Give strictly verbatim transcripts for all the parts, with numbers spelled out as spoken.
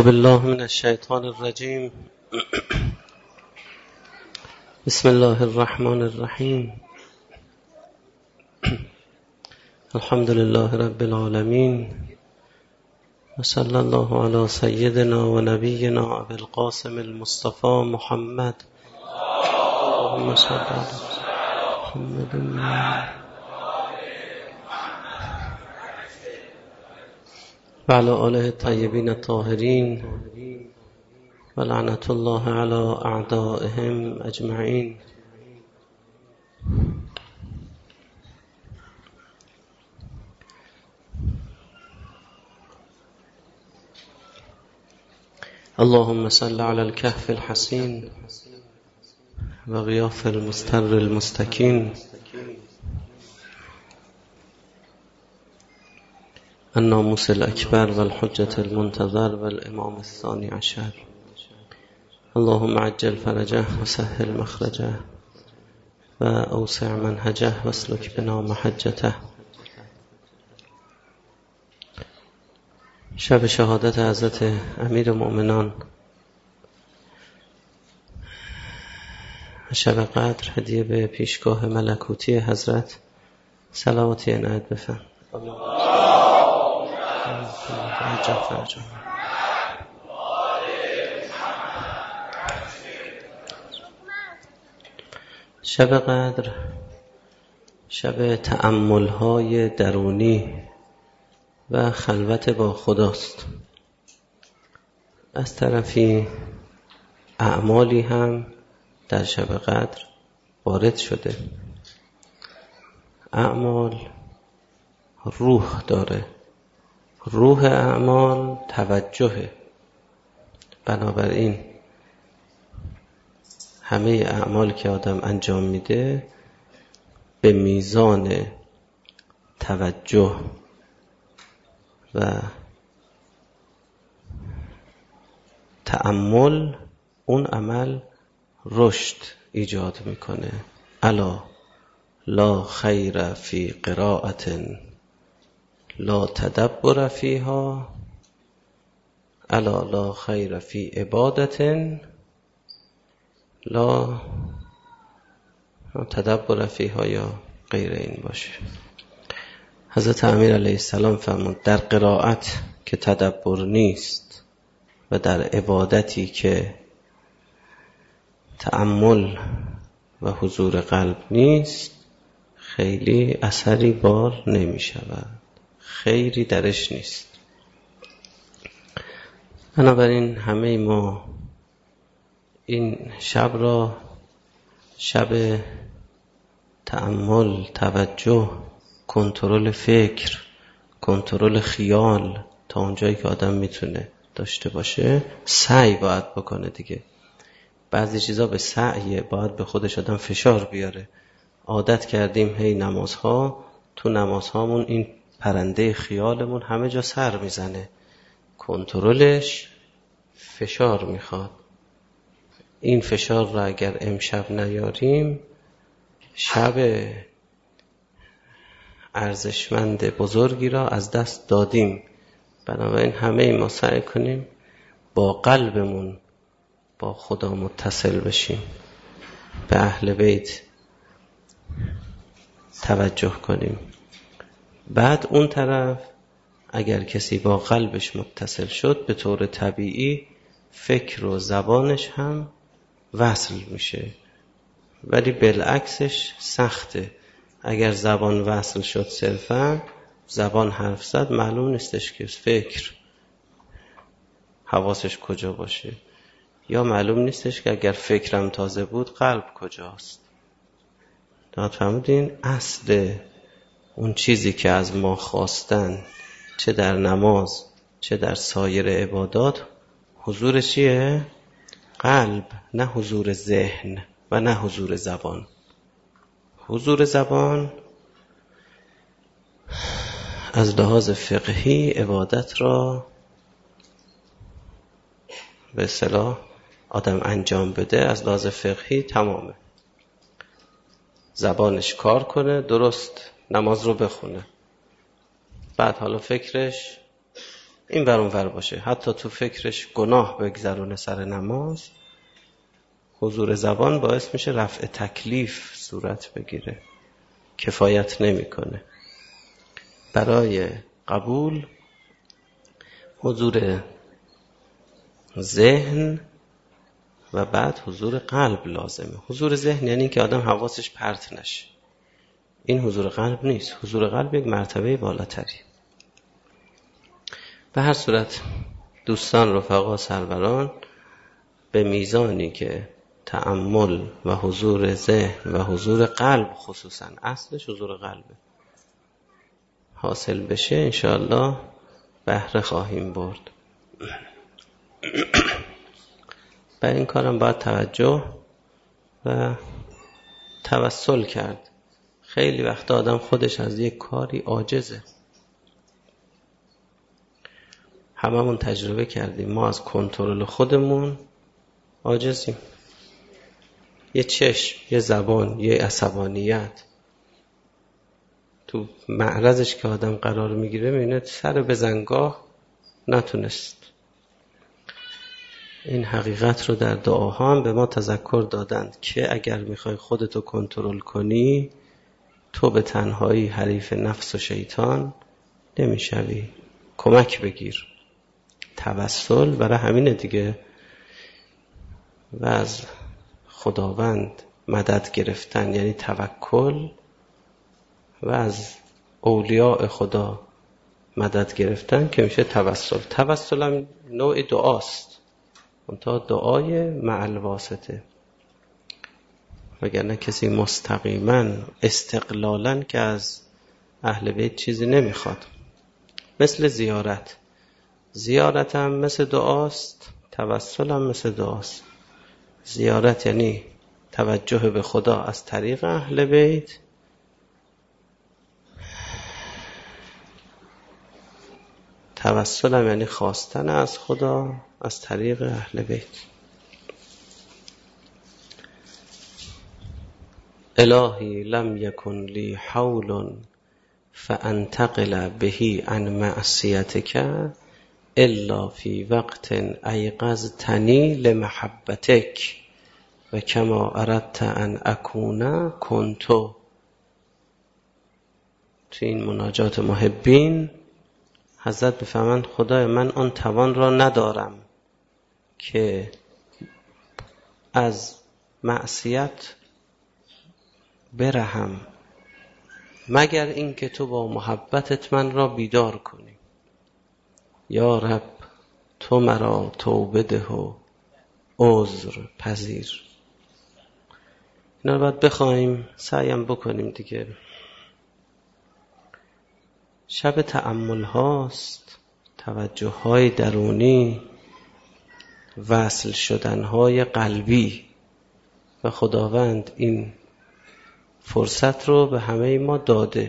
بالله من الشیطان الرجیم. بسم الله الرحمن الرحیم. الحمد لله رب العالمین و صلی الله علی سیدنا و نبینا ابی القاسم المصطفى محمد. اللهم صل علی محمد و علی آله الطیبین الطاهرین و لعنت الله علی اعدائهم اجمعین. اللهم صل علی الكهف الحصین و غیاث المستر المستکین الناموس الأكبر والحجة المنتظر والإمام الثاني عشر. اللهم عجل فرجه وسهل مخرجه وأوسع منهجه واسلك بنا محجته. شب شهادت حضرت امیر مؤمنان شب قدر هدیه به پیشگاه ملکوتی حضرت صلواتی عنایت بفرم. شب قدر شب تأمل‌های درونی و خلوت با خداست. از طرفی اعمالی هم در شب قدر وارد شده. اعمال روح داره، روح اعمال توجهه. بنابراین همه اعمال که آدم انجام میده به میزان توجه و تأمل اون عمل رشد ایجاد میکنه. الا لا خیر فی قراءة لا تدبر فیها، الا لا خیر فی عبادت لا تدبر فیها، یا غیر این باشه. حضرت امیر علیه السلام فرمود در قرائت که تدبر نیست و در عبادتی که تأمل و حضور قلب نیست خیلی اثری بار نمی شود، خیری درش نیست. بنابراین همه ما این شب را شب تأمل، توجه، کنترل فکر، کنترل خیال تا اونجایی که آدم میتونه داشته باشه سعی باید بکنه دیگه. بعضی چیزا به سعیه، باید به خودش آدم فشار بیاره. عادت کردیم هی نمازها، تو نمازهامون این پرنده خیالمون همه جا سر میزنه، کنترلش فشار میخواد. این فشار را اگر امشب نیاریم شب ارزشمند بزرگی را از دست دادیم. بنابراین همه ما سعی کنیم با قلبمون با خدا متصل بشیم، به اهل بیت توجه کنیم. بعد اون طرف اگر کسی با قلبش متصل شد به طور طبیعی فکر و زبانش هم وصل میشه، ولی بالعکسش سخته. اگر زبان وصل شد صرفا زبان حرف زد، معلوم نیستش که فکر حواسش کجا باشه، یا معلوم نیستش که اگر فکرم تازه بود قلب کجاست. داد فهمودین؟ اصل اون چیزی که از ما خواستن چه در نماز چه در سایر عبادات حضور چیه؟ قلب، نه حضور ذهن و نه حضور زبان. حضور زبان از لحاظ فقهی عبادت را به اصطلاح آدم انجام بده، از لحاظ فقهی تمامه. زبانش کار کنه، درست نماز رو بخونه، بعد حالا فکرش این ور اون ور باشه، حتی تو فکرش گناه بگذرونه سر نماز، حضور زبان باعث میشه رفع تکلیف صورت بگیره، کفایت نمیکنه. برای قبول حضور ذهن و بعد حضور قلب لازمه. حضور ذهن یعنی که آدم حواسش پرت نشه، این حضور قلب نیست. حضور قلب یک مرتبه بالاتری. به هر صورت دوستان، رفقا، سروران، به میزانی که تأمل و حضور ذهن و حضور قلب، خصوصا اصلش حضور قلبه، حاصل بشه انشاءالله بهره خواهیم برد. بر این کارم باید توجه و توسل کرد. خیلی وقت آدم خودش از یک کاری عاجزه. هممون تجربه کردیم، ما از کنترل خودمون عاجزیم. یه چشم، یه زبان، یه عصبانیت تو معرضش که آدم قرار میگیره، میبینه سر به زنگاه نتونست. این حقیقت رو در دعاها هم به ما تذکر دادند که اگر میخوای خودتو کنترل کنی، تو به تنهایی حریف نفس و شیطان نمیشوی. کمک بگیر. توسل برای همینه دیگه. و از خداوند مدد گرفتن یعنی توکل، و از اولیاء خدا مدد گرفتن که میشه توسل. توسل هم نوع دعاست، منتها دعای مع الواسطه، وگرنه کسی مستقیما استقلالا که از اهل بیت چیزی نمیخواد. مثل زیارت، زیارت هم مثل دعاست، توسل هم مثل دعاست. زیارت یعنی توجه به خدا از طریق اهل بیت، توسل هم یعنی خواستن از خدا از طریق اهل بیت. الهی لم یکن لی حول فانتقل بهی عن معصیتک الا فی وقت ایقظتنی لمحبتک و کما اردت ان اکون کنتو. تو این مناجات محبین حضرت بفرمایند خدای من آن توان را ندارم که از معصیت برهم مگر اینکه تو با محبتت من را بیدار کنی. یا رب تو مرا توبه ده و عذر پذیر. اینا رو باید بخوایم، سعیم بکنیم دیگه. شب تأمل هاست، توجه های درونی، وصل شدن های قلبی، و خداوند این فرصت رو به همه ما داده.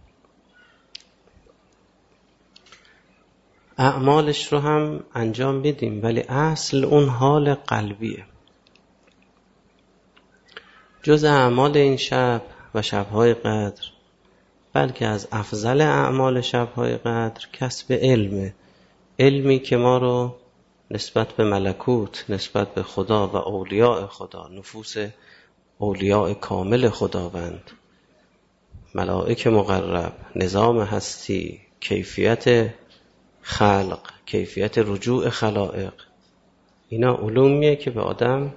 اعمالش رو هم انجام میدیم، ولی اصل اون حال قلبیه. جز اعمال این شب و شبهای قدر، بلکه از افضل اعمال شبهای قدر کسب علمه. علمی که ما رو نسبت به ملکوت، نسبت به خدا و اولیاء خدا، نفوس اولیاء کامل خداوند، ملائک مقرب، نظام هستی، کیفیت خلق، کیفیت رجوع خلائق، اینا علومیه که به آدم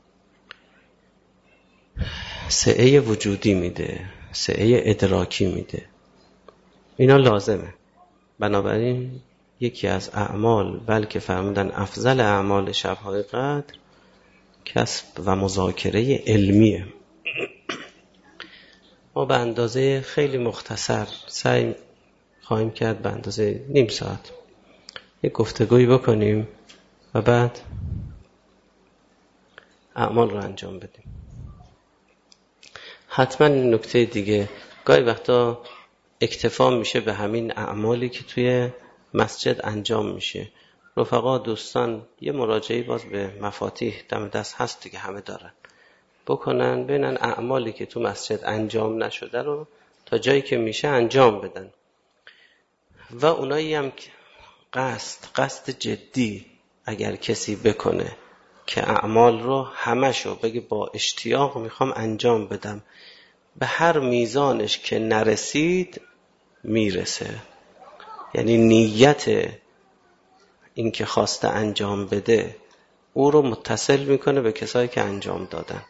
سعه وجودی میده، سعه ادراکی میده. اینا لازمه. بنابراین یکی از اعمال، بلکه فرمودن افضل اعمال شبهای قدر، کسب و مذاکره علمیه. ما به اندازه خیلی مختصر سعی خواهیم کرد به اندازه نیم ساعت یک گفتگویی بکنیم و بعد اعمال رو انجام بدیم. حتما نکته دیگه، گاهی وقتا اکتفا میشه به همین اعمالی که توی مسجد انجام میشه. رفقا، دوستان، یه مراجعه باز به مفاتیح دم دست هست دیگه، همه دارن، بکنن ببینن اعمالی که تو مسجد انجام نشده رو تا جایی که میشه انجام بدن. و اونایی هم قصد قصد جدی اگر کسی بکنه که اعمال رو همشو بگه با اشتیاق میخوام انجام بدم، به هر میزانش که نرسید میرسه. یعنی نیت این که خواسته انجام بده او رو متصل میکنه به کسایی که انجام دادن.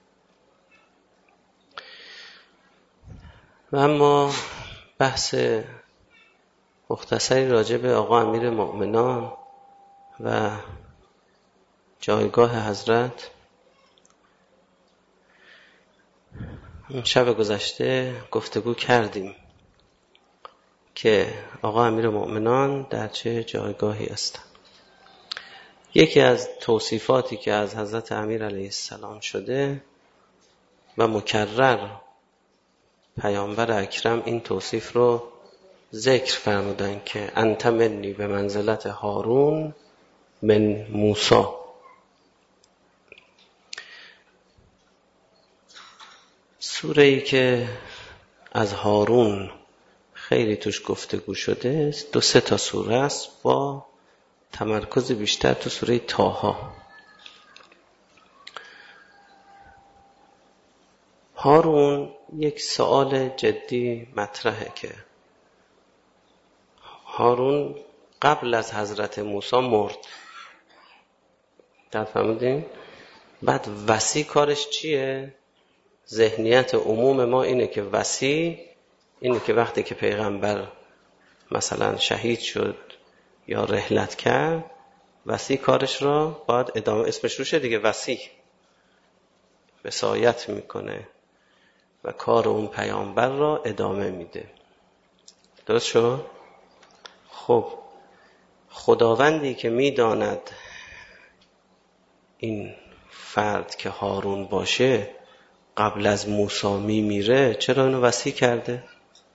و اما بحث مختصری راجع به آقا امیر مؤمنان و جایگاه حضرت. شب گذشته گفتگو کردیم که آقا امیر مؤمنان در چه جایگاهی هستند. یکی از توصیفاتی که از حضرت امیر علیه السلام شده و مکرر پیامبر اکرم این توصیف رو ذکر فرمودن که انت منی به منزلت هارون من موسی. سوره ای که از هارون خیلی توش گفتگو شده، دو سه تا سوره است با تمرکز بیشتر تو سوره طه. هارون یک سوال جدی مطرحه که هارون قبل از حضرت موسی مرد، در فهمیدین؟ بعد وصی کارش چیه؟ ذهنیت عموم ما اینه که وصی اینه که وقتی که پیغمبر مثلا شهید شد یا رحلت کرد، وصی کارش را باید ادامه، اسمش روشه دیگه، وصی وصایت میکنه و کار اون پیامبر را ادامه میده. درست شد؟ خب خداوندی که میداند این فرد که هارون باشه قبل از موسی میمیره، چرا اینو وصی کرده؟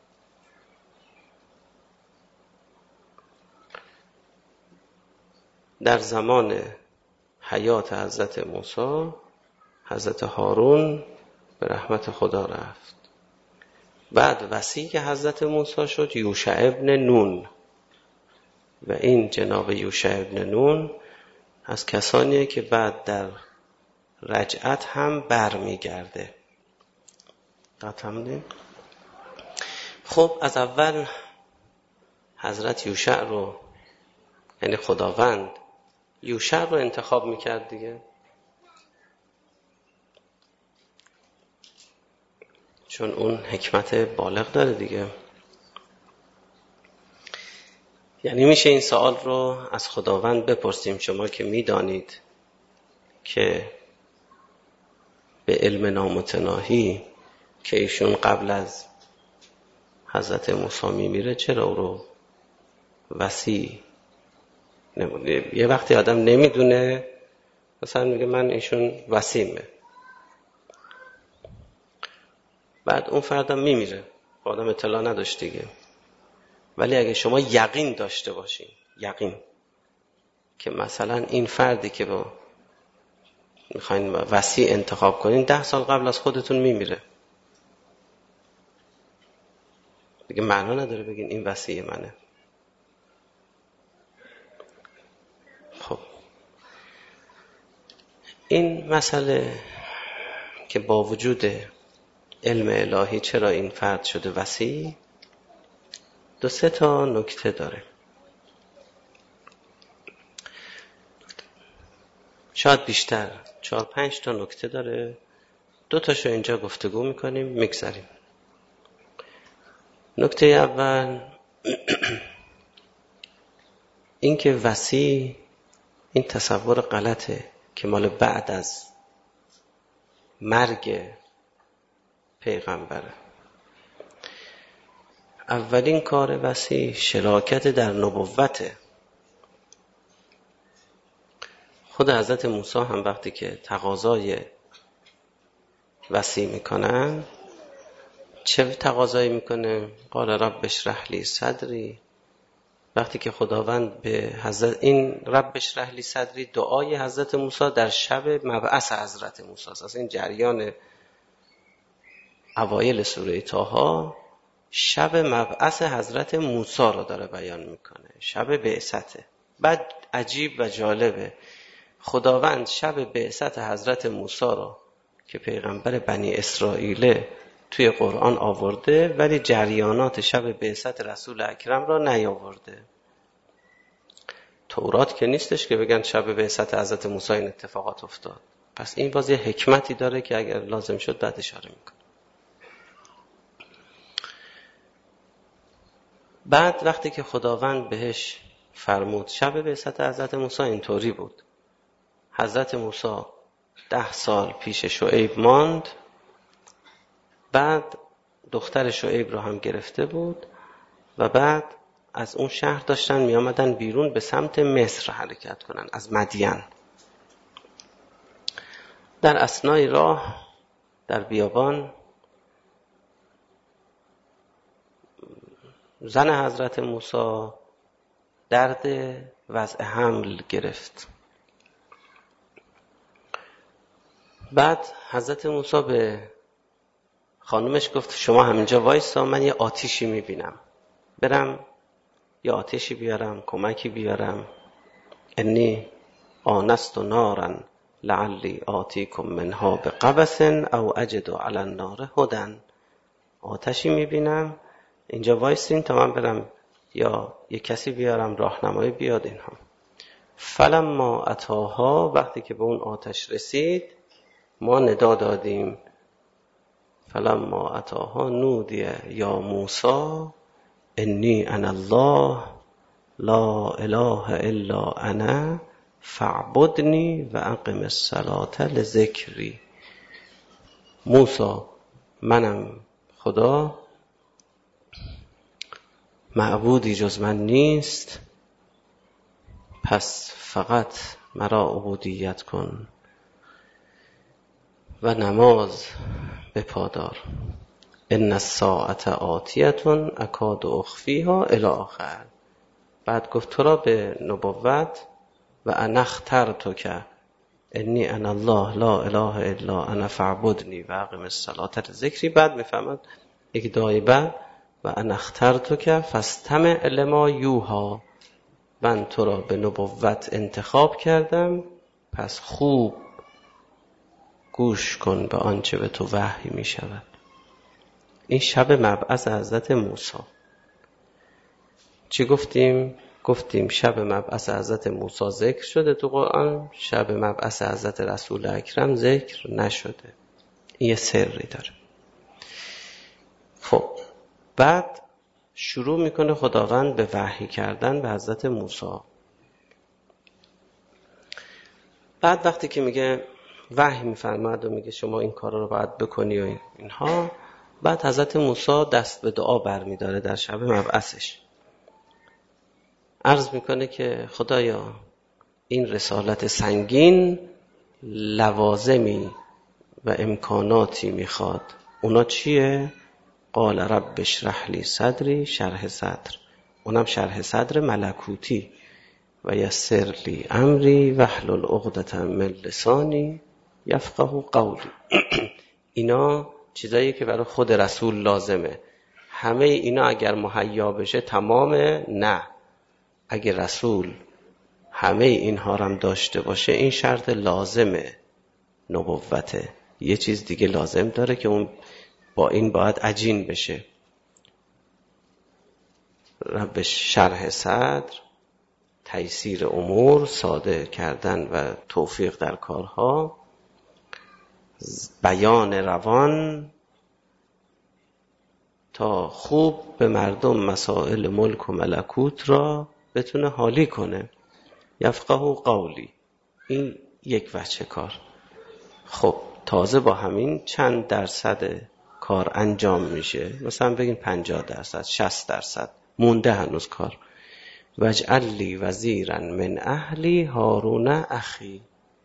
در زمان حیات حضرت موسی حضرت هارون به رحمت خدا رفت. بعد وصی که حضرت موسی شد یوشع ابن نون، و این جناب یوشع ابن نون از کسانیه که بعد در رجعت هم برمیگرده. قطعا. خب از اول حضرت یوشع رو، یعنی خداوند یوشع رو انتخاب میکرد دیگه، چون اون حکمت بالغ داره دیگه. یعنی میشه این سوال رو از خداوند بپرسیم، شما که میدانید که به علم نامتناهی که ایشون قبل از حضرت موسی میمیره، چرا او رو وصی نمونه؟ یه وقتی آدم نمیدونه، مثلا میگه من ایشون وصیمه، بعد اون فردم میمیره، آدم اطلاع نداشت دیگه. ولی اگه شما یقین داشته باشین، یقین که مثلا این فردی که با میخواین وصی انتخاب کنین ده سال قبل از خودتون میمیره، دیگه معنا نداره بگین این وصی منه. خب این مسئله که با وجود علم الهی چرا این فرد شده وصی، دو سه تا نکته داره. شاید بیشتر، چهار پنج تا نکته داره. دو تاشو اینجا گفتگو میکنیم میگذاریم. نکته اول این که وصی، این تصور غلطه که مال بعد از مرگ پیغمبره. اولین کار وصی شراکت در نبوته. خود حضرت موسی هم وقتی که تقاضای وصی میکنن، چه تقاضایی میکنه؟ قال رب اشرح لی صدری. وقتی که خداوند به حضرت این رب اشرح لی صدری دعای حضرت موسی در شب مبعث حضرت موسی است. این جریان اوایل سوره طه شب مبعث حضرت موسی رو داره بیان میکنه، شب بعثته. بعد عجیب و جالبه، خداوند شب بعثت حضرت موسی رو که پیغمبر بنی اسرائیله توی قرآن آورده، ولی جریانات شب بعثت رسول اکرم را نیاورده. تورات که نیستش که بگن شب بعثت حضرت موسی این اتفاقات افتاد. پس این باز یه حکمتی داره که اگر لازم شد بعد اشاره میکنه. بعد وقتی که خداوند بهش فرمود شب بعثت حضرت موسی اینطوری بود، حضرت موسی ده سال پیش شعیب ماند، بعد دختر شعیب رو هم گرفته بود و بعد از اون شهر داشتن می آمدن بیرون به سمت مصر حرکت کنن از مدین. در اثنای راه در بیابان زن حضرت موسی درد وضع حمل گرفت. بعد حضرت موسی به خانومش گفت شما همینجا وایسا، من یه آتیشی میبینم، برم یه آتیشی بیارم، کمکی بیارم. انی آنست نارا لعلی آتیکم منها بقبس او اجد علی النار هدی. آتشی میبینم، اینجا وایسین تا من برم یا یه کسی بیارم راهنمایی بیاد اینها. فلما اتاها، وقتی که به اون آتش رسید ما ندا دادیم، فلما اتاها نودی یا موسی انی انا الله لا اله الا انا فاعبدنی و اقم الصلاة لذکری. موسی منم خدا، معبودی جز من نیست، پس فقط مرا عبودیت کن و نماز بپادار. ان الساعة آتیة اکاد اخفیها الی آخر. بعد گفت تو را به نبوت و انا اخترتک انی انا الله لا اله الا انا فاعبدنی و اقم الصلاة لذکری. بعد میفهمد یک دعای بعد و انا اخترتک فاستمع لما یوحی، من تو را به نبوت انتخاب کردم پس خوب گوش کن به آنچه به تو وحی می شود. این شب مبعث حضرت موسی. چی گفتیم؟ گفتیم شب مبعث حضرت موسی ذکر شده تو قرآن، شب مبعث حضرت رسول اکرم ذکر نشده. این یه سری داره. خب بعد شروع میکنه خداوند به وحی کردن به حضرت موسی. بعد وقتی که میگه وحی میفرماد و میگه شما این کارا رو باید بکنی و اینها، بعد حضرت موسی دست به دعا برمیداره در شب مبعثش. عرض میکنه که خدایا این رسالت سنگین لوازمی و امکاناتی میخواد. اونا چیه؟ قال رب اشرح لی صدری، شرح صدر، اونم شرح صدر ملکوتی، و یسر لی امری واحلل عقدة من لسانی یفقهوا قولی. اینا چیزایی که برای خود رسول لازمه. همه اینا اگر مهیا بشه تمامه؟ نه. اگر رسول همه اینها رو هم داشته باشه این شرط لازمه نبوته. یه چیز دیگه لازم داره که اون با این باید عجین بشه. رب شرح صدر، تیسیر امور، ساده کردن و توفیق در کارها، بیان روان تا خوب به مردم مسائل ملک و ملکوت را بتونه حالی کنه. یفقهوا قولی. این یک وجه کار. خب تازه با همین چند درصد کار انجام میشه، مثلا بگین پنجاه درصد، شصت درصد مونده هنوز کار. واجعل لی وزیرا من اهلی هارون اخی.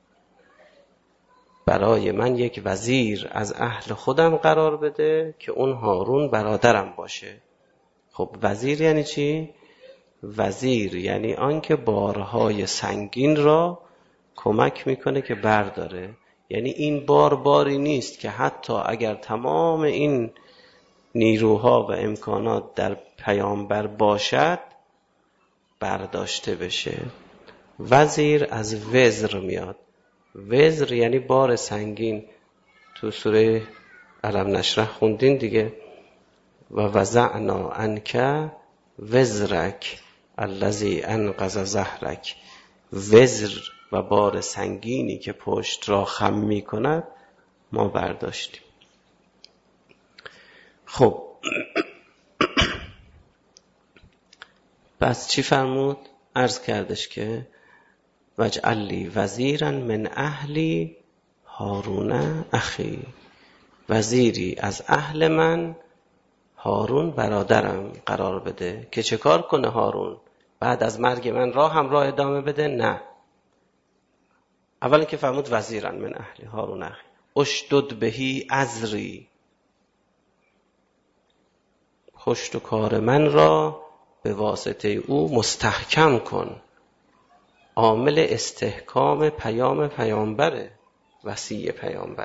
برای من یک وزیر از اهل خودم قرار بده که اون هارون برادرم باشه. خب وزیر یعنی چی؟ وزیر یعنی آن که بارهای سنگین را کمک میکنه که برداره. یعنی این بار باری نیست که حتی اگر تمام این نیروها و امکانات در پیامبر باشد برداشته بشه. وزیر از وزر میاد. وزر یعنی بار سنگین. تو سوره الم نشرح خوندین دیگه. و وضعنا عنک وزرک الذی انقض ظهرک. وزر و بار سنگینی که پشت را خم می کند ما برداشتیم. خب پس چی فرمود؟ عرض کردش که واجعل لی وزیرا من اهلی هارون اخی. وزیری از اهل من هارون برادرم قرار بده. که چه کار کنه هارون؟ بعد از مرگ من راه هم راه ادامه بده؟ نه. اولا که فرمود وزیرا من اهلی هارون اخی اشدد بهی ازری. پشت و کار من را به واسطه او مستحکم کن. عامل استحکام پیام پیامبره، وصی پیامبر.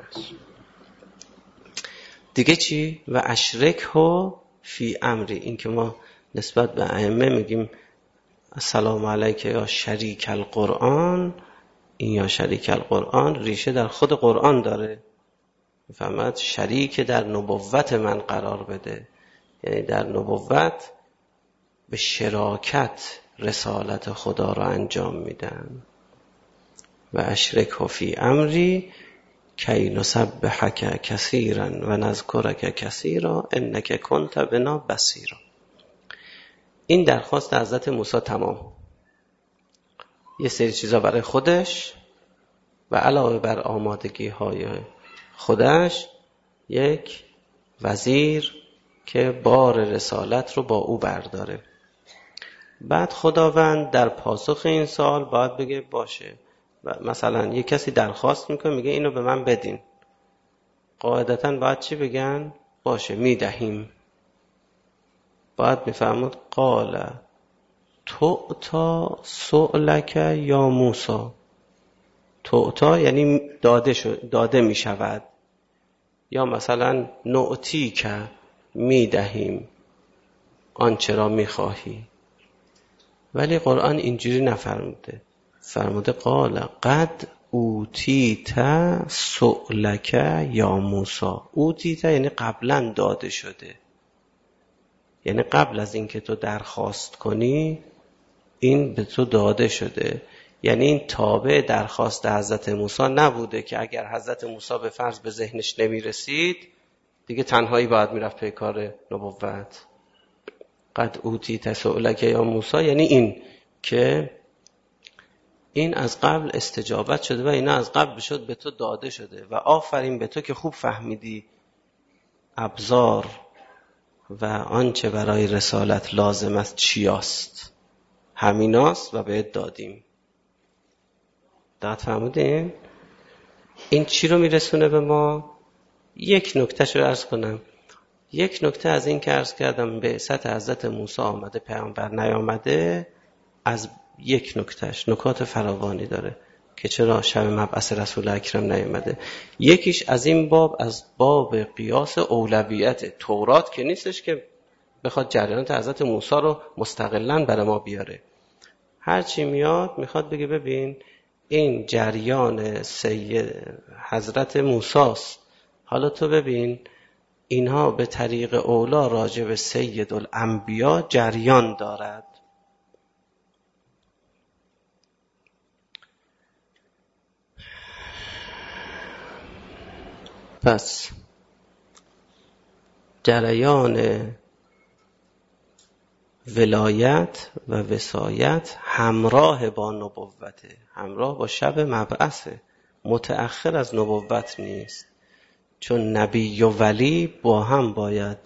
دیگه چی؟ و اشرکه فی امری. این که ما نسبت به ائمه میگیم السلام علیک یا شریک القرآن، این یا شریک القرآن ریشه در خود قرآن داره. میفهمد شریک در نبوت من قرار بده، یعنی در نبوت به شراکت رسالت خدا را انجام میدن. و اشرکه فی امری کی نسبحک کثیرا و نذکرک کثیرا انک کنت بنا بصیرا. این درخواست حضرت موسی تمام. یه سری چیزا برای خودش و علاوه بر آمادگی های خودش یک وزیر که بار رسالت رو با او برداره. بعد خداوند در پاسخ این سوال باید بگه باشه. و مثلا یک کسی درخواست میکنه میگه اینو به من بدین، قاعدتا باید چی بگن؟ باشه میدهیم. باید میفرمود قال تؤتا سؤلک یا موسی. تؤتا یعنی داده شد، داده میشود. یا مثلا نؤتیک میدهیم آنچه را میخواهی. ولی قرآن اینجوری نفرموده، فرموده قال قد اوتیت سؤلک یا موسی. اوتیت یعنی قبلا داده شده، یعنی قبل از اینکه تو درخواست کنی این به تو داده شده. یعنی این تابع درخواست حضرت موسی نبوده که اگر حضرت موسی به فرض به ذهنش نمیرسید دیگه تنهایی باید میرفت پی کار نبوت. قد اوتیت سؤلک یا موسی یعنی این که این از قبل استجابت شده و اینا از قبل شد به تو داده شده. و آفرین به تو که خوب فهمیدی ابزار و آنچه برای رسالت لازم است چیاست، همیناست و بهت دادیم. دقت فهمیدین؟ این چی رو میرسونه به ما؟ یک نکته رو عرض کنم. یک نکته از این که عرض کردم بعثت حضرت موسی آمده پیامبر نیامده، از یک نکتهش نکات فراوانی داره که چرا شب مبعث رسول اکرم نیامده. یکیش از این باب از باب قیاس اولویت. تورات که نیستش که بخواد جریانات حضرت موسی رو مستقلاً برای ما بیاره. هرچی میاد میخواد بگه ببین این جریان سید حضرت موسی است، حالا تو ببین اینها به طریق اولا راجع به سید الانبیا جریان دارد. پس جریان ولایت و وصایت همراه با نبوته، همراه با شب مبعثه، متأخر از نبوت نیست. چون نبی و ولی با هم باید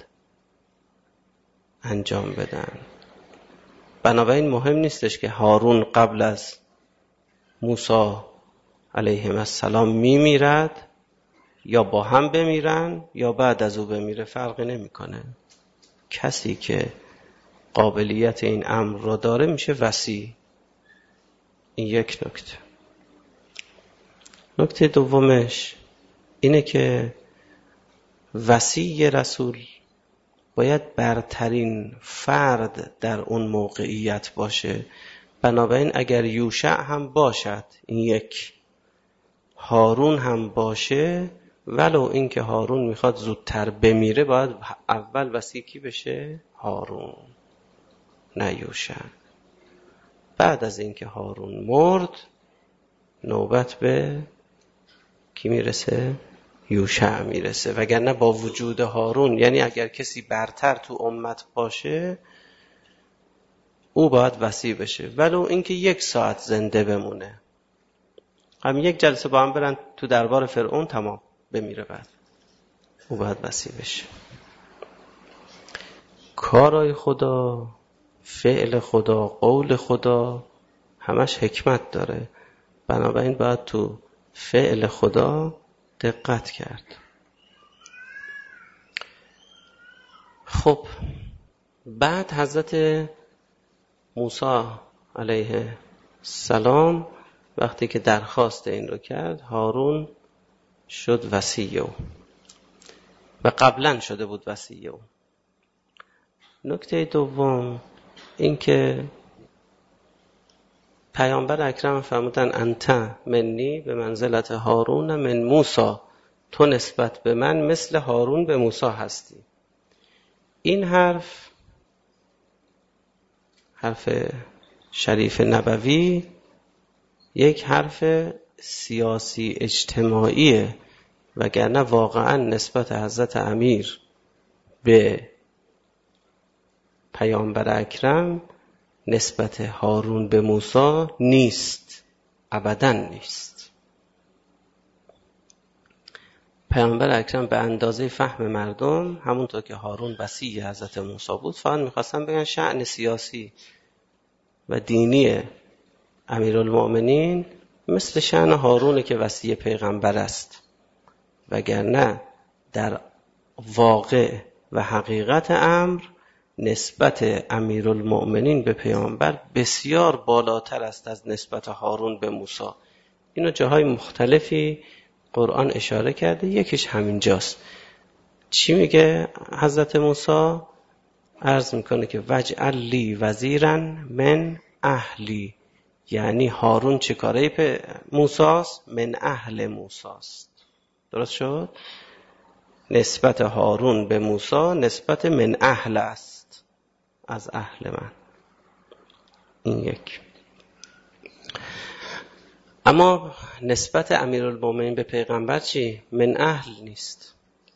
انجام بدن. بنابراین مهم نیستش که هارون قبل از موسی علیه السلام میمیرد یا با هم بمیرن یا بعد از او بمیره، فرقی نمیکنه. کسی که قابلیت این امر را داره میشه وصی. این یک نکته. نکته دومش اینه که وصی رسول باید برترین فرد در اون موقعیت باشه. بنابراین اگر یوشع هم باشد، این یک، هارون هم باشه، ولو اینکه هارون میخواد زودتر بمیره، باید اول وصی کی بشه؟ هارون، نه یوشع. بعد از اینکه هارون مرد نوبت به کی میرسه؟ یوشع میرسه. وگرنه با وجود هارون، یعنی اگر کسی برتر تو امت باشه او باید وصی بشه، ولو اینکه یک ساعت زنده بمونه، هم یک جلسه با هم برن تو دربار فرعون، تمام بمیره، بعد او باید وصی بشه. کارای خدا، فعل خدا، قول خدا همش حکمت داره، بنابراین باید تو فعل خدا دقت کرد. خب بعد حضرت موسی علیه السلام وقتی که درخواست این رو کرد، هارون شد وصی او و قبلا شده بود وصی او. نکته دوم این که پیامبر اکرم فرمودن انت منی به منزلت هارون من موسی، تو نسبت به من مثل هارون به موسی هستی. این حرف حرف شریف نبوی یک حرف سیاسی اجتماعیه، وگرنه واقعا نسبت حضرت امیر به پیامبر اکرم نسبت هارون به موسی نیست، ابداً نیست. پیامبر اکرم به اندازه فهم مردم، همونطور که هارون وصی حضرت موسی بود، فقط میخواستن بگن شأن سیاسی و دینی امیرالمؤمنین مثل شأن هارون که وصی پیغمبر است، وگرنه در واقع و حقیقت امر نسبت امیرالمؤمنین به پیامبر بسیار بالاتر است از نسبت هارون به موسی. اینو جاهای مختلفی قرآن اشاره کرده، یکیش همین جاست. چی میگه حضرت موسی؟ عرض میکنه که وجعل لی وزیرا من اهلی، یعنی هارون چه کاره به موساست؟ من اهل موساست. درست شد؟ نسبت هارون به موسی نسبت من اهل است، از اهل من. این یک. اما نسبت امیرالمومنین به پیغمبر چی؟ من اهل نیست،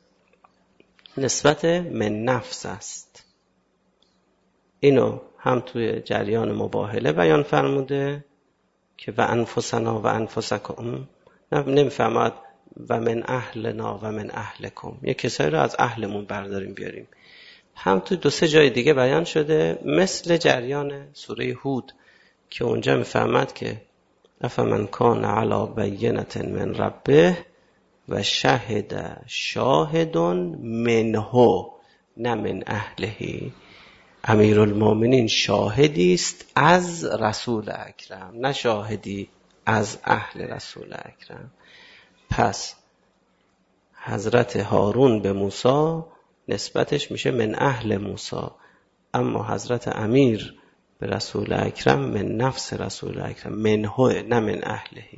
نسبت من نفس است. اینو هم توی جریان مباهله بیان فرموده که و انفسنا و انفسکم، نمیفهمد و من اهلنا و من اهلکم، یک کسایی رو از اهلمون برداریم بیاریم. هم تو دو سه جای دیگه بیان شده، مثل جریان سوره هود که اونجا میفهمد که افمن کان علی بینة من ربه و شهد شاهد منه نه من اهلهی. امیرالمومنین شاهدی است از رسول اکرم، نه شاهدی از اهل رسول اکرم. پس حضرت هارون به موسی نسبتش میشه من اهل موسی، اما حضرت امیر به رسول اکرم من نفس رسول اکرم، منه نه من اهلهی.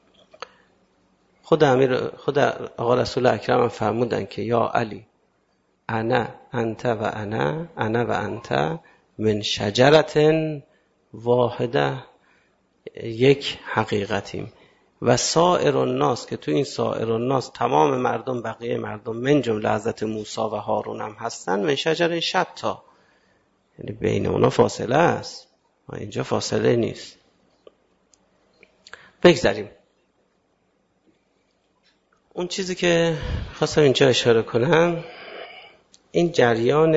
خود امیر خود آقا رسول اکرم هم فرمودن که یا علی انا انت و انا انا و انت من شجرت واحده، یک حقیقتیم، و سائر الناس، که تو این سائر الناس تمام مردم، بقیه مردم من جمله حضرت موسی و هارون هم هستن، من شجر شتا، یعنی بین اونا فاصله است، اینجا فاصله نیست. بگذاریم. اون چیزی که خواستم اینجا اشاره کنم، این جریان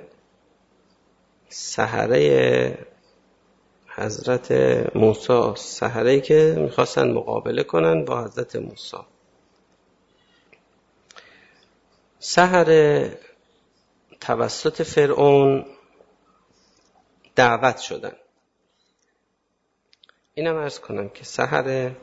سحره حضرت موسی، سحره‌ای که میخواستن مقابله کنن با حضرت موسی. سحره توسط فرعون دعوت شدن. اینم عرض کنم که سحره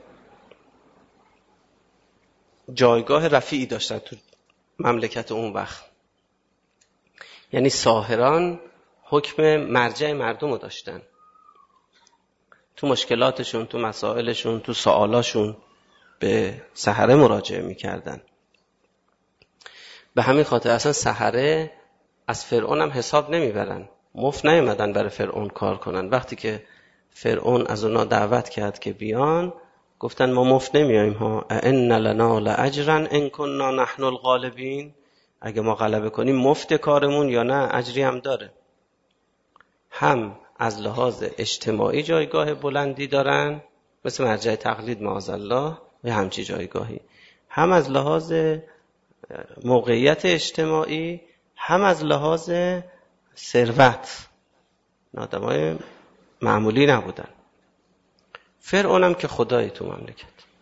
جایگاه رفیعی داشتن تو مملکت اون وقت. یعنی ساحران حکم مرجع مردم رو داشتن، تو مشکلاتشون، تو مسائلشون، تو سوالاشون به سحره مراجعه میکردن. به همین خاطر اصلا سحره از فرعون هم حساب نمیبرن، مفت نیومدن برای فرعون کار کنن. وقتی که فرعون از اونا دعوت کرد که بیان، گفتن ما مفت نمیاییم ها، ان لنا لاجرا ان كنا نحن الغالبین، اگه ما غلبه کنیم مفت کارمون یا نه اجری هم داره. هم از لحاظ اجتماعی جایگاه بلندی دارن، مثل مرجع تقلید معاذالله و همچی جایگاهی، هم از لحاظ موقعیت اجتماعی، هم از لحاظ ثروت، آدمای معمولی نبودن. فرعون هم که خدایی تو مملکت.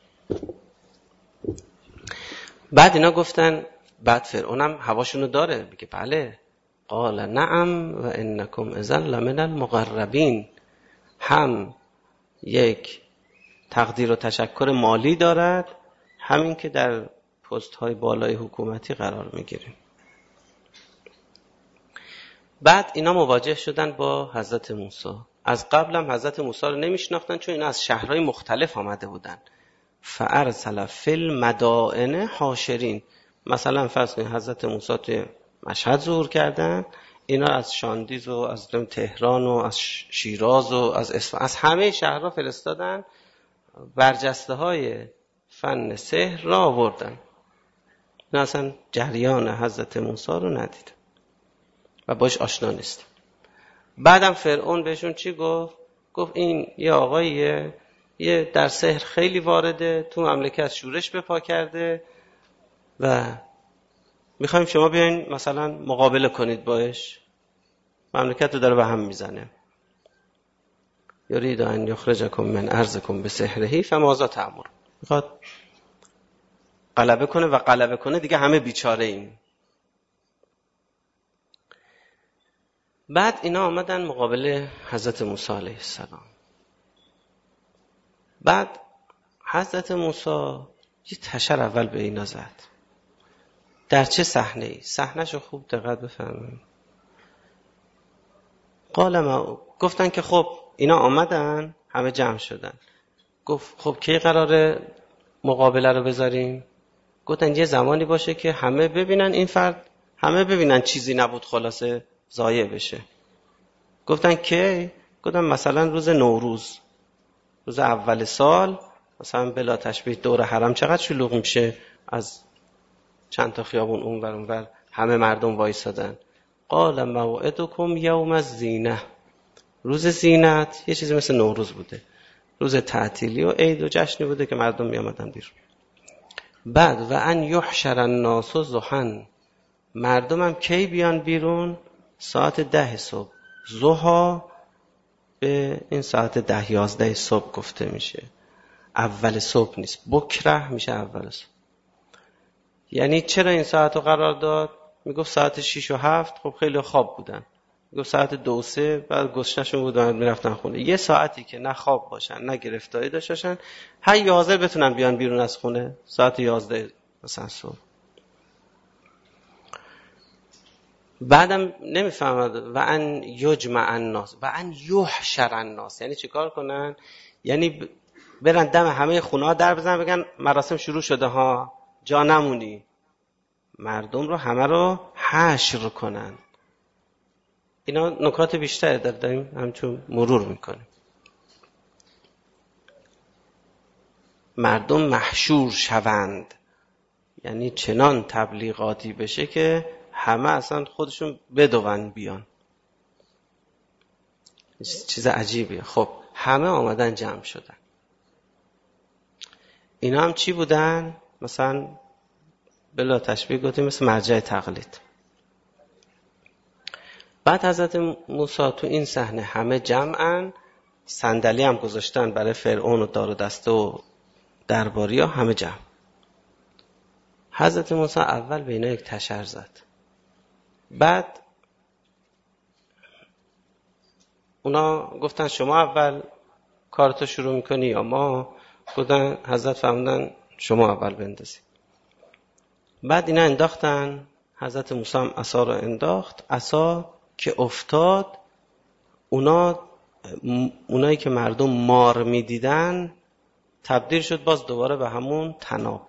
بعد اینا گفتن، بعد فرعون هم هواشونو داره، میگه بله، قال نعم و انکم اذا لمن المقربین، هم یک تقدیر و تشکر مالی دارد، همین که در پست های بالای حکومتی قرار میگیریم. بعد اینا مواجه شدن با حضرت موسی. از قبل هم حضرت موسی رو نمیشناختن، چون اینا از شهرهای مختلف آمده بودن. فارسل فی المدائن حاشرین، مثلا فرض کنید حضرت موسی توی مشهد ظهور کردن، اینا از شاندیز و از تهران و از شیراز و از اصفهان، از همه شهرها فرستادن، برجسته های فن سحر را آوردن. اینا اصلا جریان حضرت موسی رو ندید و باش آشنا نیست. بعدم فرعون بهشون چی گفت؟ گفت این یه آقاییه، یه در سحر خیلی وارده، تو مملکت شورش به پا کرده و میخوایم شما بیاین مثلا مقابله کنید باش، مملکت رو داره به هم میزنه. یرید ان یخرجکم من ارضکم بسحره فماذا تأمر، میخواد غلبه کنه و غلبه کنه دیگه همه بیچاره ایم. بعد اینا آمدن مقابل حضرت موسی علیه السلام. بعد حضرت موسی یه تشر اول به اینا زد. در چه صحنه ای؟ صحنه‌شو خوب دقت بفرمایید. قال ما، گفتن که خب اینا آمدن، همه جمع شدن. گفت خب کی قراره مقابله رو بذاریم؟ گفتن یه زمانی باشه که همه ببینن این فرد، همه ببینن چیزی نبود خلاصه ضایع بشه. گفتن که گفتن مثلا روز نوروز، روز اول سال، مثلا بلا تشبیه دور حرم چقدر شلوغ میشه، از چند تا خیابون اون ور اون ور همه مردم وایسادن. قال موعدکم یوم الزینه، روز زینت یه چیزی مثل نوروز بوده، روز تعطیلی و عید و جشنی بوده که مردم می آمدن بیرون. بعد و ان یحشر الناس ضحی، مردم هم کی بیان بیرون؟ ساعت ده صبح. ضحی به این ساعت ده یازده صبح گفته میشه، اول صبح نیست، بکره میشه اول صبح. یعنی چرا این ساعت رو قرار داد؟ میگفت ساعت شیش و هفت خب خیلی خواب بودن، میگفت ساعت دو سه بعد گشنشون بودن میرفتن خونه. یه ساعتی که نه خواب باشن نه گرفتاری داشته باشن، هر یازده بتونن بیان بیرون از خونه، ساعت یازده مثلا صبح. بعدم نمیفهمد و ان یجمع الناس و ان یحشر الناس، یعنی چیکار کنن؟ یعنی برن دم همه خونه ها در بزنن بگن مراسم شروع شده ها، جا نمونی، مردم رو همه رو حشر کنن. اینا نکات بیشتری در داریم همچون مرور میکنیم. مردم محشور شوند، یعنی چنان تبلیغاتی بشه که همه اصلا خودشون بدون بیان. چیز عجیبیه. خب همه آمدن جمع شدن. اینا هم چی بودن؟ مثلا بلا تشبیه گفتیم مثل مرجع تقلید. بعد حضرت موسی تو این صحنه همه جمعن، صندلی هم گذاشتن برای فرعون و دار و دسته و درباری ها، همه جمع. حضرت موسی اول به اینا یک تشر زد. بعد اونا گفتن شما اول کارتو شروع میکنی یا ما؟ گفتن حضرت فرمودن شما اول بندازی. بعد اینا انداختن حضرت موسی هم عصا رو انداخت. عصا که افتاد، اونا اونایی که مردم مار میدیدن تبدیل شد باز دوباره به همون طناب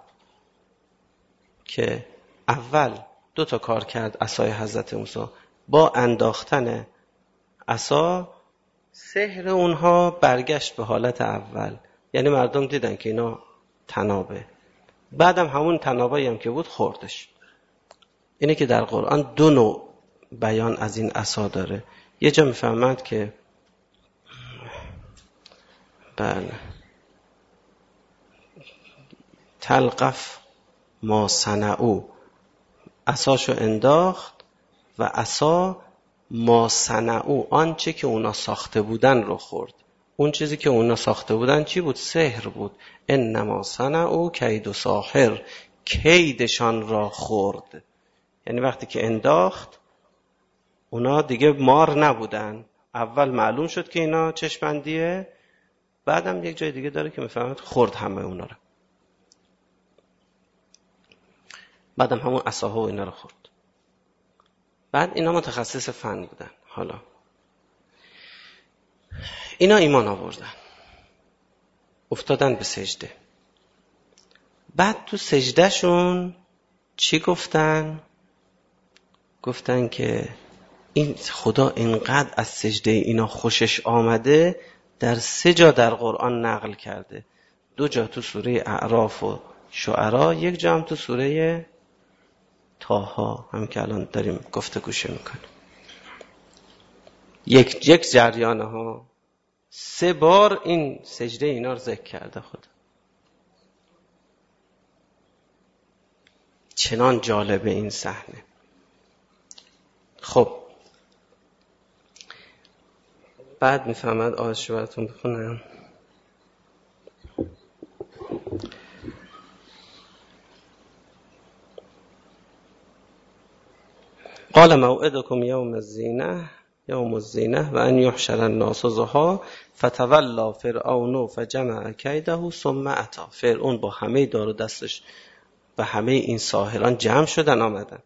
که اول دو تا کار کرد عصای حضرت موسی. با انداختن عصا سحر اونها برگشت به حالت اول، یعنی مردم دیدن که اینا طنابه. بعدم همون طنابایی هم که بود خوردش. اینه که در قرآن دو نوع بیان از این عصا داره. یه جا میفهمند که بله تلقف ما صنعوا، عصاشو انداخت و عصا ما صنعوا، آنچه که اونا ساخته بودن رو خورد. اون چیزی که اونا ساخته بودن چی بود؟ سحر بود. انما صنعوا کید ساحر، کیدشان را خورد. یعنی وقتی که انداخت اونا دیگه مار نبودن. اول معلوم شد که اینا چشمندیه، بعدم یک جای دیگه داره که میفهمد خورد همه اونا رو. بعدم همون عصاها و اینا رو خورد. بعد اینا متخصص فن بودن. حالا اینا ایمان آوردن، افتادن به سجده. بعد تو سجدهشون چی گفتن؟ گفتن که این خدا اینقدر از سجده اینا خوشش آمده، در سه جا در قرآن نقل کرده. دو جا تو سوره اعراف و شعراء، یک جا هم تو سوره طه، هم که الان داریم گفتگوش میکنیم. یک یک جریانه ها سه بار این سجده اینا رو ذکر کرده خدا. چنان جالبه این صحنه. خب بعد میفهمد آیه‌شو براتون بخونم. قال موعدكم یوم الزینه یوم الزینه و ان یحشر الناس ضحی فتولی فرعون فجمع کیده ثم اتى. فرعون با همه دار و دستش و همه این ساحران جمع شدن آمدن.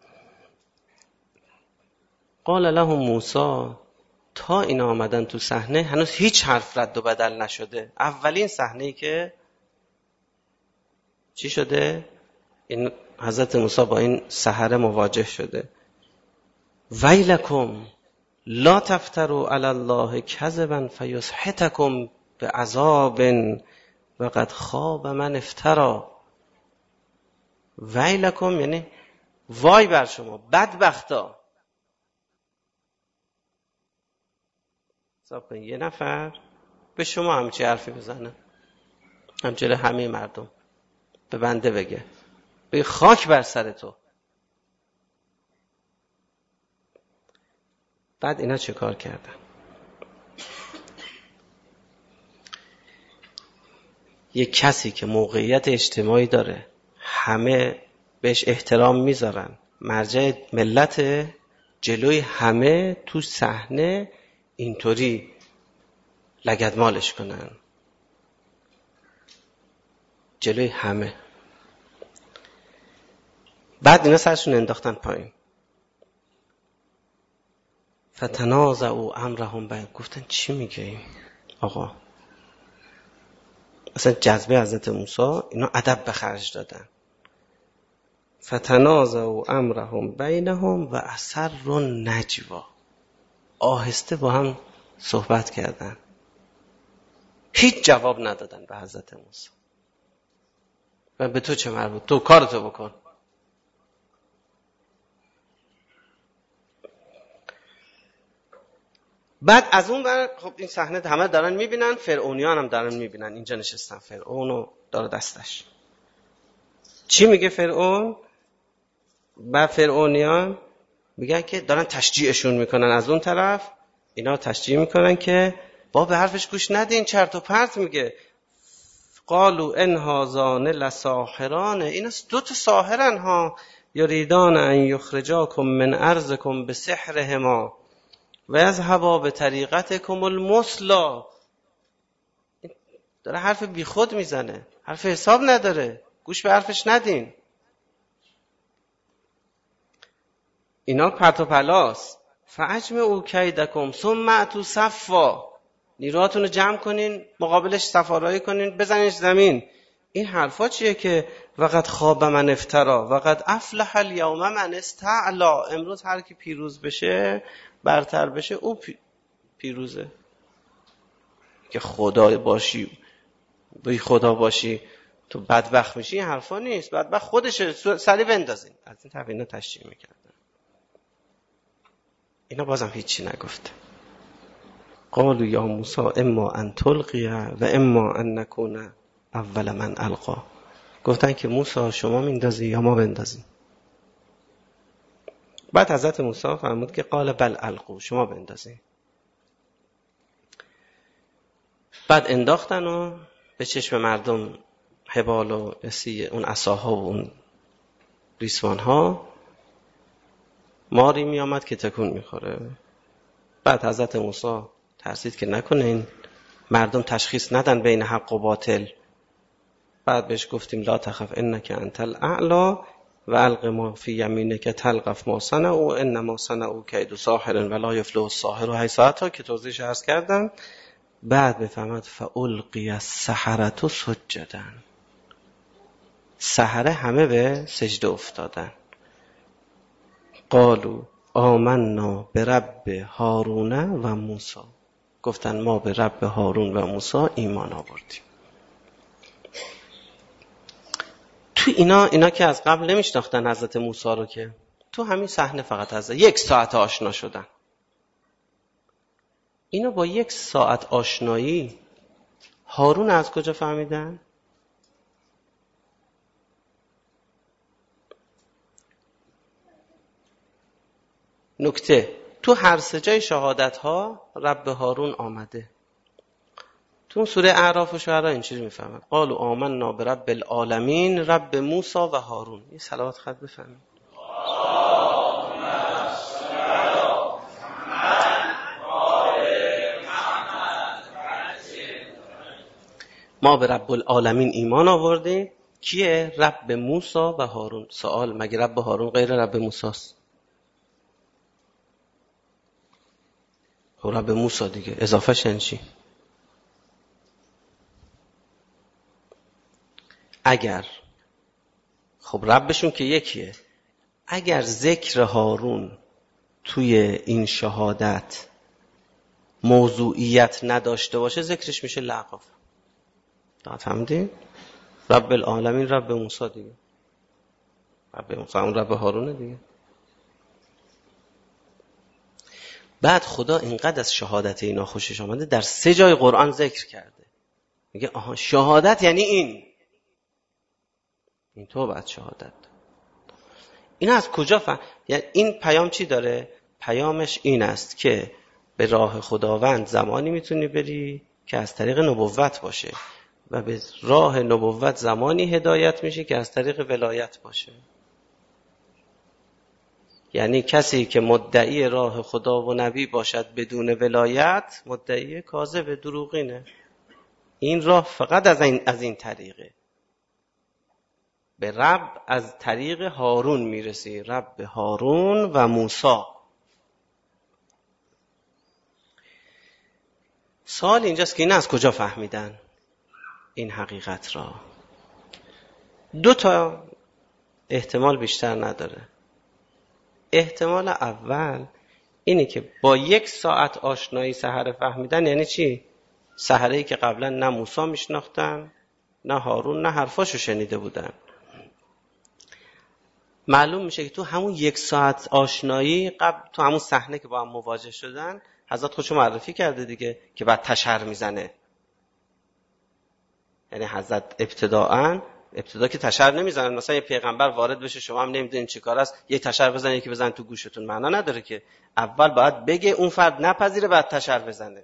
قال لهم موسی، تا اینا آمدن تو صحنه هنوز هیچ حرف رد و بدل نشده. اولین صحنه‌ای که چی شده؟ این حضرت موسی با این سحره مواجه شده. ویلکم لا تفتروا علی الله کذبا فیسحتکم بعذاب وقد خاب من افترا. ویلکم یعنی وای بر شما بدبختا. حساب کنید یه نفر به شما همچی حرفی بزنه، همچنین همه مردم به بنده بگه بگه خاک بر سر تو. بعد اینا چه کار کردن؟ یک کسی که موقعیت اجتماعی داره، همه بهش احترام میذارن، مرجع ملت، جلوی همه تو صحنه اینطوری لگدمالش کنن، جلوی همه. بعد اینا سرشون انداختن پایین. فتنازعوا امرهم بین، گفتن چی میگه این آقا؟ اصلا جذبه حضرت موسی اینا ادب به خرج دادن. فتنازعوا امرهم بینهم و اسروا النجوا، آهسته با هم صحبت کردن، هیچ جواب ندادن به حضرت موسی. و به تو چه مربوط؟ تو کارتو بکن. بعد از اون بر خب این صحنه همه دارن میبینن، فرعونیان هم دارن میبینن، اینجا نشستن فرعونو داره دستش. چی میگه فرعون؟ با فرعونیان میگن که دارن تشجیعشون میکنن، از اون طرف اینا تشجیع میکنن که با به حرفش گوش ندین، چرت و پرت میگه. قالوا ان هذان لساحران، اینا دو تا ساحرن ها، یریدان ان یخرجاکم من ارضکم بسحرهما و یذهبا بطریقتکم المثلی. داره حرف بی خود میزنه، حرف حساب نداره، گوش به حرفش ندین. اینا پرت و پلاس. فاجمعوا کیدکم ثم اتوا صفا، نیروهاتون رو جمع کنین، مقابلش صفارایی کنین، بزنینش زمین. این حرفا چیه که وقد خواب من افترا وقد افلح الیوم من استعلا، امروز هر کی پیروز بشه، برتر بشه، او پیروزه. که خدا باشی، بی خدا باشی تو بدبخت میشی، این حرفا نیست. بدبخت خودشه، سری بندازین. از این طرف اینا تشریح میکردن. اینا بازم هیچی نگفت. قالوا یا موسی اما ان تلقی و اما ان نکون اول من القا. گفتن که موسی شما میندازی یا ما بندازیم. بعد حضرت موسی فرمود که قال بل القوا، شما بندازین. بعد انداختن و به چشم مردم حبال و اسی اون عصاها و اون ریسمانها ماری می آمد که تکون میخوره. بعد حضرت موسی ترسید که نکنه این مردم تشخیص ندن بین حق و باطل. بعد بهش گفتیم لا تخف انک انت الاعلی و الق ما فی یمینک تلقف ما صنعوا انما صنعوا کید ساحر ولا یفلح الساحر حیث اتى، که توضیحش عرض کردم. بعد بفهمد فالقی السحرة سجدا، سحره همه به سجده افتادن. قالوا آمنا برب هارون و موسی، گفتن ما به رب هارون و موسی ایمان آوردیم. تو اینا اینا که از قبل نمیشناختن حضرت موسی رو، که تو همین صحنه فقط از یک ساعت آشنا شدن. اینا با یک ساعت آشنایی هارون از کجا فهمیدن؟ نکته، تو هر سه جای شهادت ها رب هارون آمده. تو سوره اعراف و شعراء اینجوری میفهمن قالوا آمنا برب العالمین رب موسی و هارون. یه صلوات خط بفهمید. ما به رب العالمین ایمان آوردیم. کیه؟ رب موسی و هارون. سوال، مگه رب هارون غیر رب موسی است؟ رب موسی دیگه، اضافه شن چی؟ اگر خب ربشون که یکیه، اگر ذکر هارون توی این شهادت موضوعیت نداشته باشه ذکرش میشه لغو. فهمیدین؟ رب العالمین رب موسی دیگه، رب موسی اون رب هارونه دیگه. بعد خدا اینقدر از شهادت اینا خوشش آمده در سه جای قرآن ذکر کرده. میگه آها شهادت یعنی این این تو بعد شهادت. اینا از کجا فهم؟ یعنی این پیام چی داره؟ پیامش این است که به راه خداوند زمانی میتونی بری که از طریق نبوت باشه و به راه نبوت زمانی هدایت میشه که از طریق ولایت باشه. یعنی کسی که مدعی راه خدا و نبی باشد بدون ولایت مدعی کاذب، دروغینه. این راه فقط از این از این طریقه. به رب از طریق هارون میرسی، رب هارون و موسی. سوال اینجاست که این از کجا فهمیدن این حقیقت را؟ دو تا احتمال بیشتر نداره. احتمال اول اینه که با یک ساعت آشنایی سحره فهمیدن. یعنی چی؟ سحره‌ای که قبلا نه موسی میشناختن نه هارون، نه حرفاشو شنیده بودن. معلوم میشه که تو همون یک ساعت آشنایی قبل، تو همون صحنه که با هم مواجه شدن، حضرت خودشو معرفی کرده دیگه که بعد تشر میزنه. یعنی حضرت ابتداءً ابتدا که تشر نمیزنن. مثلا یه پیغمبر وارد بشه شما هم نمیدونین چی کار است، یه تشر بزنه یکی بزنه تو گوشتون، معنا نداره که. اول باید بگه، اون فرد نپذیره، بعد تشر بزنه.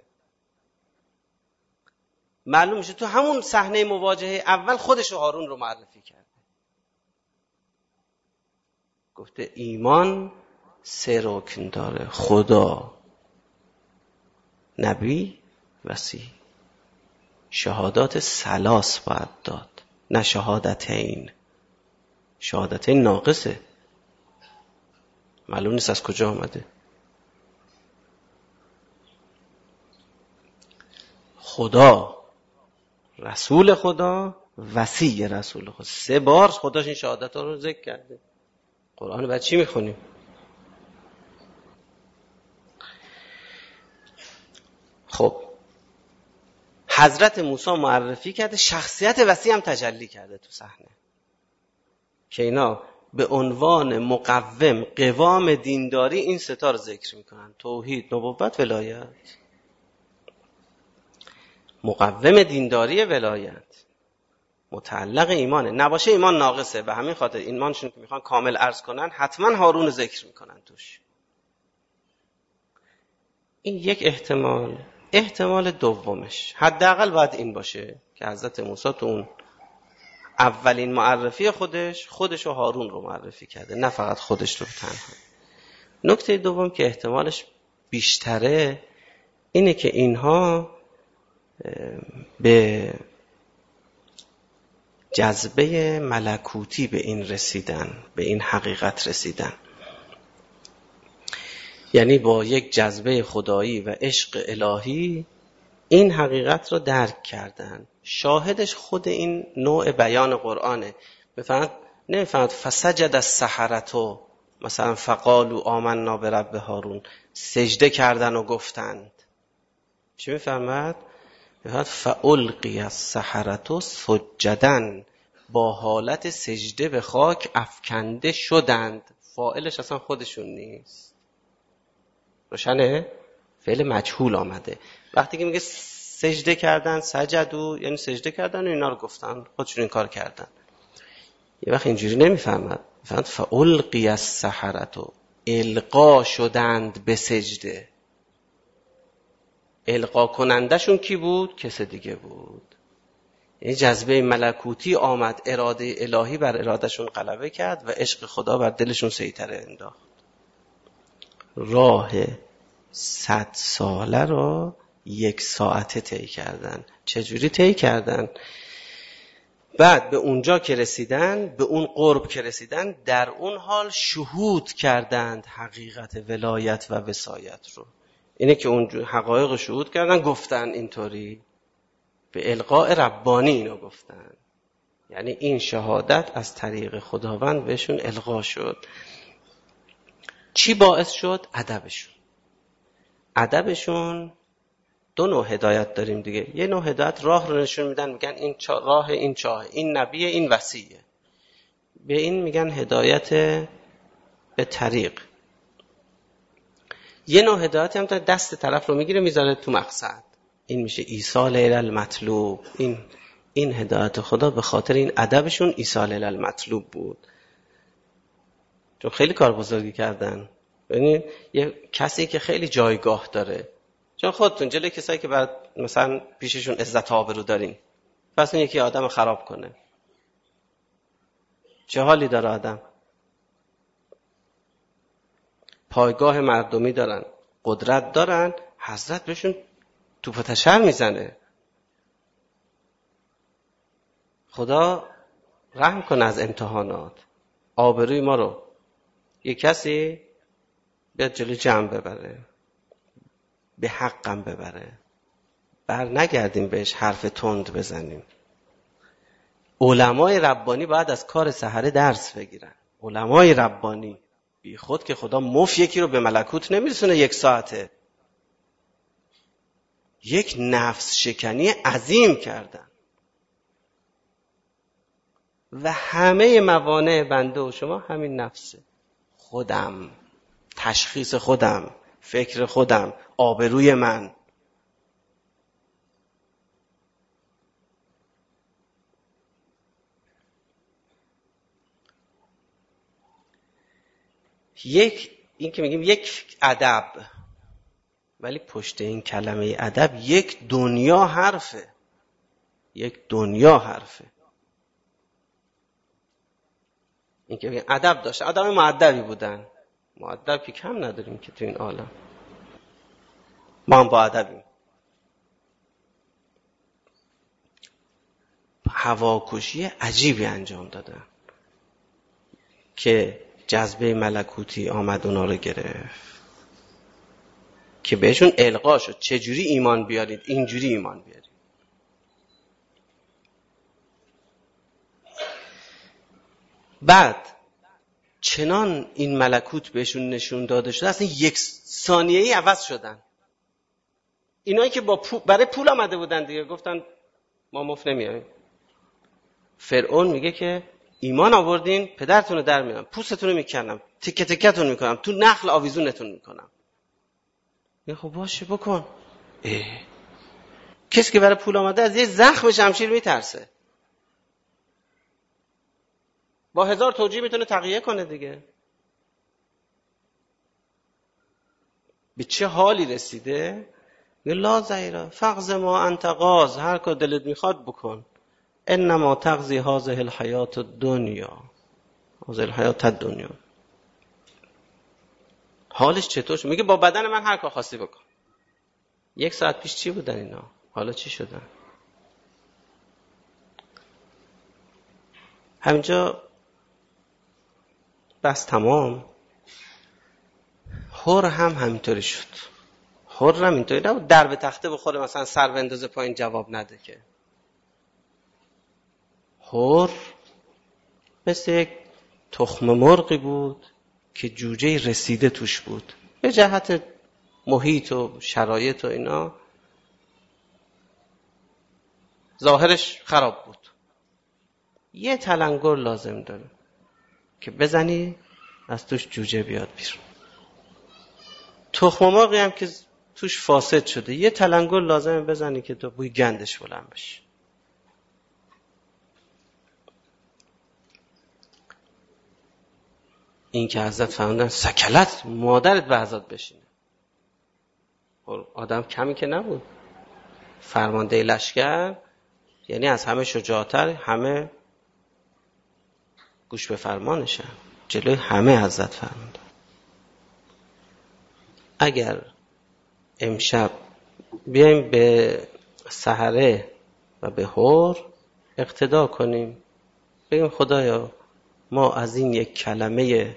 معلوم میشه تو همون صحنه مواجهه اول خودش هارون رو معرفی کرده. گفته ایمان سه رکن داره: خدا، نبی، وصی. شهادات ثلاث باید داد، نه شهادتین. شهادتین ناقصه. معلوم نیست از کجا آمده. خدا، رسول خدا، وصی رسول خدا، سه بار خداش این شهادت ها رو ذکر کرده. قرآن بعد چی میخونیم؟ خب حضرت موسی معرفی کرده، شخصیت وصی هم تجلی کرده تو صحنه که اینا به عنوان مقوم قوام دینداری این ستا رو ذکر میکنن: توحید، نبوت، ولایت. مقوم دینداری ولایت متعلق ایمانه، نباشه ایمان ناقصه. به همین خاطر ایمانشون که میخوان کامل عرض کنن حتما هارون ذکر میکنن توش. این یک احتمال. احتمال دومش حداقل باید این باشه که حضرت موسی تو اون اولین معرفی خودش خودش و هارون رو معرفی کرده، نه فقط خودش رو تنها. نکته دوم که احتمالش بیشتره اینه که اینها به جذبه ملکوتی به این رسیدن، به این حقیقت رسیدن، یعنی با یک جذبه خدایی و عشق الهی این حقیقت رو درک کردن. شاهدش خود این نوع بیان قرآنه. بفرماد نمیفرماد فسجد السحرة مثلا فقالوا آمنا برب هارون، سجده کردن و گفتند. چی میفرماد؟ میفرماد فالقی السحرة سجدا، با حالت سجده به خاک افکنده شدند. فاعلش اصلا خودشون نیست، روشنه؟ فعل مجهول آمده. وقتی که میگه سجده کردن، سجدو، یعنی سجده کردن و اینا رو گفتن، خودشون این کار کردن. یه وقت اینجوری نمیفهمد، میفهمد فالقی السحرة، القا شدند به سجده. القا کنندشون کی بود؟ کس دیگه بود. یعنی جذبه ملکوتی آمد، اراده الهی بر ارادهشون غلبه کرد و عشق خدا بر دلشون سیطره انداخت. راه صد ساله رو یک ساعته طی کردن. چجوری طی کردن؟ بعد به اونجا که رسیدن، به اون قرب که رسیدن، در اون حال شهود کردند حقیقت ولایت و وصایت رو. اینه که اون حقایق رو شهود کردن، گفتن اینطوری به القاء ربانی اینو گفتن. یعنی این شهادت از طریق خداوند بهشون القا شد. چی باعث شد؟ ادبشون. ادبشون دو نوع هدایت داریم دیگه. یه نوع هدایت راه رو نشون میدن، میگن این چا راه، این چاه، این نبیه، این وصیه. به این میگن هدایت به طریق. یه نوع هدایت هم تا دست طرف رو میگیره میذاره تو مقصد. این میشه ایصال الی المطلوب. این این هدایت خدا به خاطر این ادبشون ایصال الی المطلوب بود. چون خیلی کار بزرگی کردن. ببینید یه کسی که خیلی جایگاه داره، چون خودتون جلوی کسایی که بعد مثلا پیششون عزت و آبرو دارین، پس این یکی آدم خراب کنه، چه حالی داره آدم؟ پایگاه مردمی دارن، قدرت دارن، حضرت بهشون توپ و تشر میزنه. خدا رحم کنه از امتحانات. آبروی ما رو یه کسی بیاد جلوی جمع ببره، به حقم ببره، بر نگردیم بهش حرف تند بزنیم. علمای ربانی باید از کار سحره درس بگیرن. علمای ربانی بی خود که خدا مف یکی رو به ملکوت نمیرسونه یک ساعته. یک نفس شکنی عظیم کردن و همه موانع بنده و شما همین نفسه. خودم، تشخیص خودم، فکر خودم، آبروی من. یک این که میگیم یک ادب، ولی پشت این کلمه ادب یک دنیا حرفه. یک دنیا حرفه. این که میگیم ادب داشته، آدم مؤدبی بودن. مؤدب که کم نداریم که تو این عالم، ما هم با ادبیم. هواکشی عجیبی انجام دادن که جذبه ملکوتی آمد اونا رو گرفت که بهشون القا شد چجوری ایمان بیارید، اینجوری ایمان بیارید. بعد چنان این ملکوت بهشون نشون داده شده اصلا یک ثانیه‌ای عوض شدن. اینایی که با پول برای پول آمده بودن دیگه گفتن ما مفت نمیایم. فرعون میگه که ایمان آوردین پدرتون رو در میارم، پوستتون رو میکنم، تکه تکتون میکنم، تو نخل آویزونتون میکنم. میگه خب باشه بکن. اه. کسی که برای پول آمده از یه زخم شمشیر میترسه، با هزار توجیه میتونه تقیه کنه دیگه. به چه حالی رسیده؟ لا زیرا فقز ما انت غاز، هر که دلت میخواد بکن، انما تقضی هذه الحیات الدنیا، هذه الحیات الدنیا. حالش چطور شد؟ میگه با بدن من هر کار خواستی بکن. یک ساعت پیش چی بودن اینا؟ حالا چی شدن؟ همینجا بس تمام. حر هم همینطوری شد. حر هم اینطوری نبود در به تخته بخوره مثلا سر بندازه پایین جواب نده که. حر مثل یک تخم مرغی بود که جوجه رسیده توش بود، به جهت محیط و شرایط و اینا ظاهرش خراب بود. یه تلنگر لازم داره که بزنی از توش جوجه بیاد بیرون. تخم مرغی هم که توش فاسد شده یه تلنگر لازمه بزنی که تو بوی گندش بلند بشه. این که حضرت فرمودن سکلت مادرت به حضرت بشینه، آدم کمی که نبود، فرمانده لشکر، یعنی از همه شجاعتر، همه گوش به فرمانشن، جلوی همه حضرت فرمودن. اگر امشب بیایم به سحره و به حر اقتدا کنیم، بگیم خدایا ما از این یک کلمه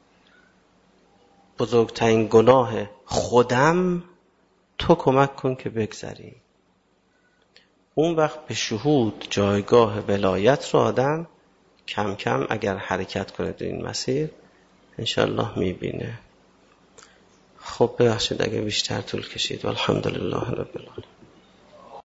بزرگترین گناه خودم تو کمک کن که بگذریم. اون وقت به شهود جایگاه ولایت رو آدم کم کم اگر حرکت کنه در این مسیر انشالله میبینه. خب ببخشید اگه بیشتر طول کشید. والحمدلله رب العالمین.